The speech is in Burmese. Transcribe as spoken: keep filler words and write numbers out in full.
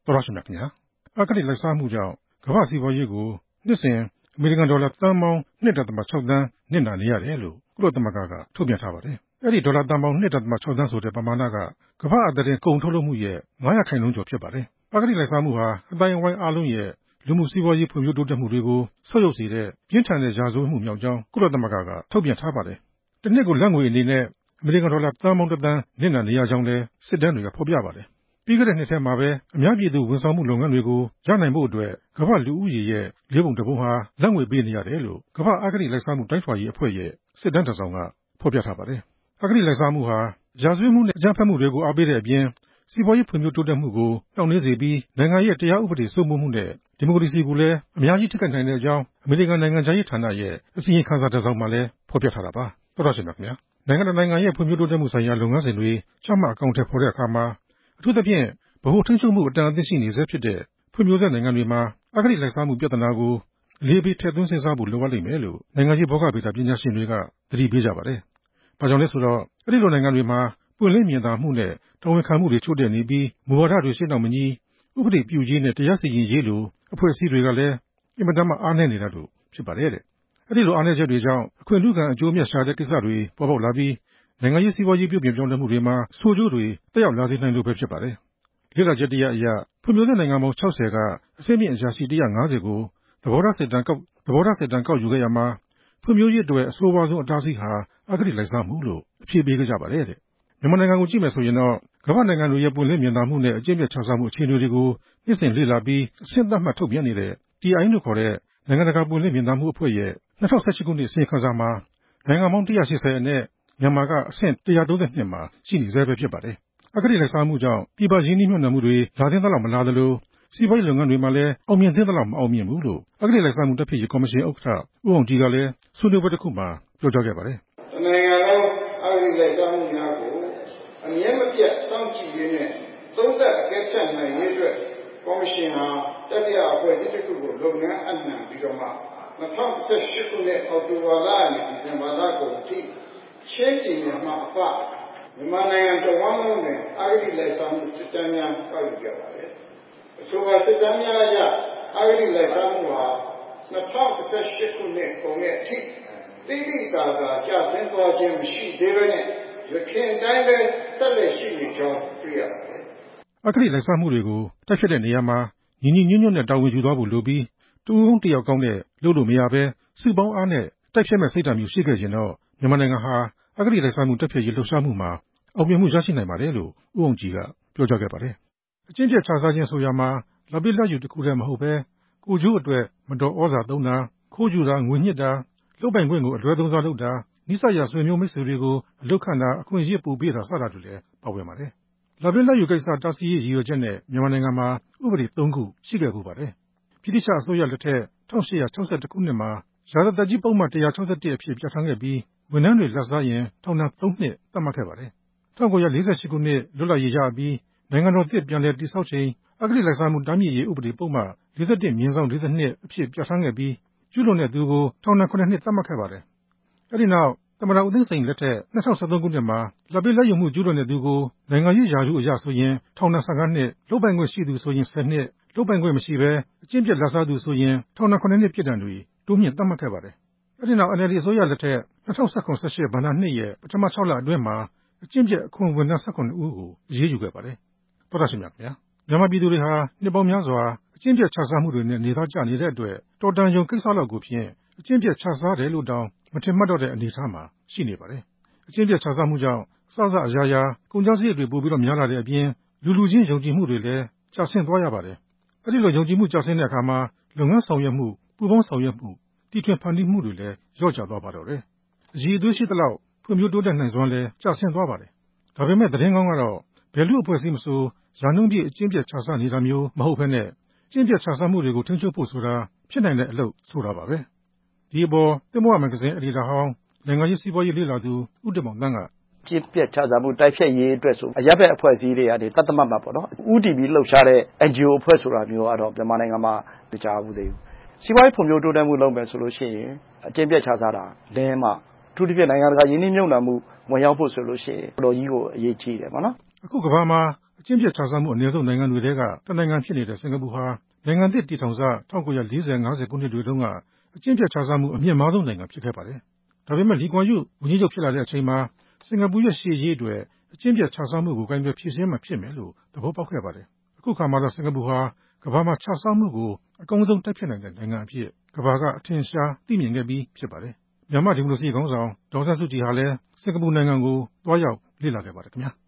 တော်ရရှိမြခင်ဗျာအဂတိလိုက်စားမှုကြောင့်ကမ္ဘာစီးပွားရေးကိုနှစ်စဉ်အမေရိကန်ဒေါ်လာသန်းပေါင်း ၂ ဒသမ ၆ သန်းနစ်နာနေရတယ်လို့ကုလသမဂ္ဂကထုတ်ပြန်ထားပါတယ်အဲ့ဒီဒေါ်လာသန်းပေါင်း ၂ ဒသမ ၆ သန်းဆိုတဲ့ပမာဏကကမ္ဘာအသားတင်ကုန်ထုတ်လုပ်မှုရဲ့ ၅ ရာခိုင်နှုန်းကျော်ဖြစ်ပါတယ်အဂတိလိုက်စားမှုဟာအတိုင်းအဝိုင်းအားလုံးရဲ့လူမှုစီးပွားရေးဖွံ့ဖြိုးတိုးတက်မှုတွေကိုဆုတ်ယုတ်စေတဲ့ပြင်းထန်တဲ့ရာဇဝတ်မှုမြောက်ကြောင်းကုလသမဂ္ဂကထုတ်ပြန်ထားပါတယ်တစ်နှစ်ကိုလက်ငွေအနေနဲ့အမေရိကန်ဒေါ်လာသန်းပေါင်းတစ်သန်းနစ်နာနေရကြောင်းလည်းစစ်တမ်းတွေကဖော်ပြပါတယ်ပြီးခဲ့တဲ့နှစ်ထဲမှာပဲအများပြည်သူဝန်ဆောင်မှုလုပ်ငန်းတွေကိုရနိုင်ဖို့အတွက်ကမ္ဘာလူဦးရေရဲ့လေးပုံတစ်ပုံဟာလက်ငွေပေးနေရတယ်လို့ကမ္ဘာအဂတိလိုက်စားမှုတိုင်းထွာရေးအဖွဲ့ရဲ့စစ်တမ်းတစ်စောင်ကဖော်ပြထားပါတယ်အဂတိလိုက်စားမှုဟာရာဇဝတ်မှုနဲ့အကြမ်းဖက်မှုတွေကိုအားပေးတဲ့အပြင်စီးပွားရေးဖွံ့ဖြိုးတိုးတက်မှုကိုနှောင့်နှေးစေပြီးနိုင်ငံရဲ့တရားဥပဒေစိုးမိုးမှုနဲ့ဒီမိုကရေစီကိုလည်းအများကြီးထိခိုက်နိုင်တဲ့အကြောင်းအမေရိကန်နိုင်ငံခြားရေးဌာနရဲ့အစီရင်ခံစာတစ်စောင်မှာလည်းဖော်ပြထားတာပါတော်တော်ရှင်ပါခင်ဗျာနိုင်ငံတော်နိုင်ငံရဲ့ဖွံ့ဖြိုးတိုးတက်မှုဆိုင်ရာလုပ်ငန်းစဉ်တွေချမှတ်အကောင့်ထဲပေါ်တဲ့အခါမှာအထူးသဖြင့်ဗဟိုထိန်းချုပ်မှုအတန်အသင့်ရှိနေဆဲဖြစ်တဲ့ဖွံ့ဖြိုးဆဲနိုင်ငံတွေမှာအဂတိလိုက်စားမှုပြဿနာကိုအလေးပေးထည့်သွင်းစဉ်းစားဖို့လိုအပ်လိမ့်မယ်လို့နိုင်ငံရေးဘောဂဗေဒပညာရှင်တွေကသတိပေးကြပါတယ်။ဘာကြောင့်လဲဆိုတော့အဲ့ဒီလိုနိုင်ငံတွေမှာပွင့်လင်းမြင်သာမှုနဲ့တာဝန်ခံမှုတွေချို့တဲ့နေပြီးမူဝါဒတွေရှင်းအောင်မညီဥပဒေပြုရေးနဲ့တရားစီရင်ရေးလိုအဖွဲ့အစည်းတွေကလည်းအင်မတန်မှအားနည်းနေတာတို့ဖြစ်ပါတယ်တဲ့။အဲ့ဒီလိုအားနည်းချက်တွေကြောင့်အခွင့်အရေးအကျိုးအမြတ်ရှာတဲ့ကိစ္စတွေပေါ်ပေါက်လာပြီးနိုင်ငံရေးစီးပွားရေးပြုပြင်ပြောင်းလဲမှုတွေမှာဆိုးကျိုးတွေတက်ရောက်လာစေနိုင်လို့ပဲဖြစ်ပါတယ်။လေ့လာချက်တရအရဖွံ့ဖြိုးဆဲနိုင်ငံပေါင်း ၆၀ ကအဆင့်မြင့်အရာရှိ၁၅၀ကိုသဘောထားစစ်တမ်းကောက်သဘောထားစစ်တမ်းကောက်ယူခဲ့ရမှာဖွံ့ဖြိုးရေးအတွက်အဆိုးဝါးဆုံးအတားအဆီးဟာအဂတိလိုက်စားမှုလို့အဖြေပေးခဲ့ကြပါတယ်တဲ့မြန်မာနိုင်ငံကိုကြည့်မယ်ဆိုရင်တော့ကမ္ဘာနိုင်ငံတွေရဲ့ပွင့်လင်းမြင်သာမှုနဲ့အကျင့်ပြတ်ခြစားမှုအခြေအနေတွေကိုနှစ်စဉ်လေ့လာပြီးအဆင့်သတ်မှတ်ထုတ်ပြန်နေတဲ့ တီ အိုင် လို့ခေါ်တဲ့နိုင်ငံတကာပွင့်လင်းမြင်သာမှုအဖွဲ့ရဲ့၂၀၁၈ခုနှစ်အစီရင်ခံစာမှာနိုင်ငံပေါင်း၁၈၀အနက်မြန်မာကအဆင့်၁၃၂မှာရှိနေဆဲပဲဖြစ်ပါတယ်အဂတိလိုက်စားမှုကြောင့်ပြည်ပရင်းနှီးမြှုပ်နှံမှုတွေလာသင့်သလောက်မလာသလိုစီးပွားရေးလုပ်ငန်းတွေမှာလည်းအောင်မြင်သင့်သလောက်မအောင်မြင်ဘူးလို့အဂတိလိုက်စားမှုတိုက်ဖျက်ရေးကော်မရှင်ဥက္ကဋ္ဌဦးအောင်ကြည်ကလည်းဆွေးနွေးပွဲတစ်ခုမှာပြောကြားခဲ့ပါတယ်။နိုင်ငံလုံးအဂတိလိုက်စားမှုများကိုအမြဲမပြတ်စောင့်ကြည့်ရင်းနဲ့သုံးသပ်အကဲဖြတ်နိုင်ရေးအတွက်ကော်မရှင်ဟာတတိယအဖွဲ့အစည်းတစ်ခုကိုလုပ်ငန်းအနှံပြီးတော့မှ၂၀၁၈ခုနှစ်အောက်တိုဘာလကနေဒီဇင်ဘာလကုန်အထိချင်းပြည်နယ်မှာအပမြန်မာနိုင်ငံတစ်ဝန်းလုံးနဲ့အဂတိလိုက်စားမှုစစ်တမ်းများကောက်ယူခဲ့ပါတယ်။အဆိုပါစစ်တမ်းများအရအဂတိလိုက်စားမှုဟာ၂၀၁၈ခုနှစ်ကုန်တဲ့အထိတိတိကျကျကျဆင်းသွားခြင်းမရှိသေးဘဲနဲ့ရခင်တိုင်းပဲဆက်လက်ရှိနေကြောင်းတွေ့ရပါတယ်။အဂတိလိုက်စားမှုတွေကိုတိုက်ဖျက်တဲ့နေရာမှာညီညီညွတ်ညွတ်နဲ့တာဝန်ယူသွားဖို့လိုပြီးတူဦးတယောက်ကောင်းနဲ့လုပ်လို့မရဘဲစုပေါင်းအားနဲ့တိုက်ဖျက်မဲ့စိတ်ဓာတ်မျိုးရှိခဲ့ရင်တော့မြန်မာနိုင်ငံဟာအဂတိလိုက်စားမှုတိုက်ဖျက်ရေးလှုပ်ရှားမှုမှာအောင်မြင်မှုရရှိနိုင်ပါတယ်လို့ဦးအောင်ကြည်ကပြောကြားခဲ့ပါတယ်။အကျင့်ပြတ်ခြစားခြင်းဆိုရာမှာလာပိလက်ယူတစ်ခုတည်းမဟုတ်ပဲကိုကျိုးအတွက်မတော်ဩဇာသုံးတာခိုးယူတာငွေညှစ်တာလုပ်ပိုင်ခွင့်ကိုအလွဲသုံးစားလုပ်တာနိစ္စရဆွေမျိုးမိတ်ဆွေတွေကိုအလုခန့်တာအခွင့်အရေးပိုပေးတာစတာတွေလည်းပါဝင်ပါတယ်။လာပိလက်ယူကိစ္စတားဆီးရေးရည်ရွယ်ချက်နဲ့မြန်မာနိုင်ငံမှာဥပဒေသုံးခုရှိခဲ့ပူပါတယ်။ဗြိတိရှအစိုးရလက်ထက်၁၈၆၁ခုနှစ်မှာရာဇသတ်ကြီးပုဒ်မ၁၆၁အဖြစ်ပြဋ္ဌာန်းခဲ့ပြီးဝန်ထမ်းတွေလက်စားရင်ထောင်ဒဏ်သုံးနှစ်သတ်မှတ်ခဲ့ပါတယ်။၁၉၄၈ခုနှစ်လွတ်လပ်ရေးရပြီးနိုင်ငံတော်သစ်ပြန်လည်တည်ဆောက်ချိန်အဂတိလိုက်စားမှုတားမြစ်ရေးဥပဒေပုဒ်မ၄၁မြင်းဆောင်၄၂အဖြစ်ပြဋ္ဌာန်းခဲ့ပြီးကျူးလွန်တဲ့သူကိုထောင်ဒဏ်ခုနှစ်သတ်မှတ်ခဲ့ပါတယ်။အဲဒီနောက်သမ္မတဦးသိန်းစိန်လက်ထက်၂၀၁၃ခုနှစ်မှာလာပိလက်ယူမှုကျူးလွန်တဲ့သူကိုနိုင်ငံရေးရာထူးအရဆိုရင်ထောင်ဒဏ်၁၅နှစ်လုပ်ပိုင်ခွင့်ရှိသူဆိုရင်၁၀နှစ်လုပ်ပိုင်ခွင့်မရှိဘဲအကျင့်ပြတ်လက်စားသူဆိုရင်ထောင်ဒဏ်ခုနှစ်ပြစ်ဒဏ်တွေတိုးမြင့်သတ်မှတ်ခဲ့ပါတယ်။အဲဒီနောက် အန် အယ်လ် ဒီ အစိုးရလက်ထက်၂၀၁၇ ၁၈ဘဏ္ဍာနှစ်ရဲ့ပထမခြောက်လအတွင်းမှာအကျင့်ပြတ်အခွန်ဝန်ထမ်း၁၇ဦးကိုအရေးယူခဲ့ပါတယ်။သောတာရှင်များခင်ဗျာမြန်မာပြည်သူတွေဟာနှစ်ပေါင်းများစွာအကျင့်ပြတ်ခြစားမှုတွေနဲ့နေသားကျနေတဲ့အတွက်တော်တန်ယုံကိစ္စလောက်ကိုဖြင့်အကျင့်ပြတ်ခြစားတယ်လို့တောင်မထင်မှတ်တော့တဲ့အနေအထားမှာရှိနေပါတယ်။အကျင့်ပြတ်ခြစားမှုကြောင့်စစအရာရာကုန်ကျစရိတ်တွေပိုပြီးတော့များလာတဲ့အပြင်လူလူချင်းယုံကြည်မှုတွေလည်းကျဆင်းသွားရပါတယ်။အဲဒီလိုယုံကြည်မှုကျဆင်းတဲ့အခါမှာလုပ်ငန်းဆောင်ရွက်မှုပူးပေါင်းဆောင်ရွက်မှုတီထွင်ဖန်တီးမှုတွေလည်းလျော့ကျသွားပါတော့တယ်။အရည်အသွေးရှိသလောက်ဖွံ့ဖြိုးတိုးတက်နိုင်စွမ်းလည်းကျဆင်းသွားပါတယ်။ဒါပေမဲ့သတင်းကောင်းကတော့ဘယ်လူအဖွဲ့အစည်းမဆိုရာနှုန်းပြည့်အကျင့်ပြတ်ခြစားနေတာမျိုးမဟုတ်ဘဲနဲ့ကျင့်ပြတ်ခြစားမှုတွေကိုထိန်းချုပ်ဖို့ဆိုတာဖြစ်နိုင်တဲ့အလုပ်ဆိုတာပါပဲ။ဒီအပေါ်သင်္ဘောဝမဂ္ဂဇင်းအယ်ဒီတာဟောင်းနိုင်ငံရေးစီးပွားရေးလေ့လာသူဦးတင်မောင်သန်းကကျင့်ပြတ်ခြစားမှုတိုက်ဖျက်ရေးအတွက်ဆိုအရပ်ဘက်အဖွဲ့အစည်းတွေကနေတတ်တမတ်မှာပေါ့နော်ဥတီပြီးလှုပ်ရှားတဲ့ အန် ဂျီ အို အဖွဲ့ဆိုတာမျိုးကတော့မြန်မာနိုင်ငံမှာမကြားဘူးသေးဘူးစီးပွားရေးဖွံ့ဖြိုးတိုးတက်မှုလုပ်မယ်ဆိုလို့ရှိရင်အကျင့်ပြတ်ခြစားတာလဲမှအထူးသဖြင့်နိုင်ငံတကာယင်းနှိမ့်မြုပ်နှံမှုဝင်ရောက်ဖို့ဆိုလို့ရှိရင်တော်တော်ကြီးကိုအရေးကြီးတယ်ပေါ့နော်အခုကမ္ဘာမှာအကျင့်ပြတ်ခြစားမှုအနည်းဆုံးနိုင်ငံတွေထဲကတစ်နိုင်ငံဖြစ်နေတဲ့စင်ကာပူဟာနိုင်ငံသစ်တည်ထောင်စ၁၉၄၀ ၅၀ ခုနှစ်တွေတုန်းကအကျင့်ပြတ်ခြစားမှုအမြင့်မားဆုံးနိုင်ငံဖြစ်ခဲ့ပါတယ်။ဒါပေမဲ့လီကွမ်ယုဝန်ကြီးချုပ်ဖြစ်လာတဲ့အချိန်မှာစင်ကာပူရဲ့ရှေ့ရေးအတွက်အကျင့်ပြတ်ခြစားမှုကိုကိုင်တွယ်ဖြေရှင်းမှဖြစ်မယ်လို့သဘောပေါက်ခဲ့ပါတယ်။အခုခါမှာတော့စင်ကာပူဟာကမ္ဘာမှာခြစားမှုကိုအကောင်းဆုံးတိုက်ဖျက်နိုင်တဲ့နိုင်ငံအဖြစ်ကမ္ဘာကအထင်ရှားသိမြင်ခဲ့ပြီးဖြစ်ပါတယ်။မြန်မာဒီမိုကရေစီခေါင်းဆောင်ဒေါ်အောင်ဆန်းစုကြည်ဟာလည်းစင်ကာပူနိုင်ငံကိုသွားရောက်လေ့လာခဲ့ပါတယ်ခင်ဗျာ။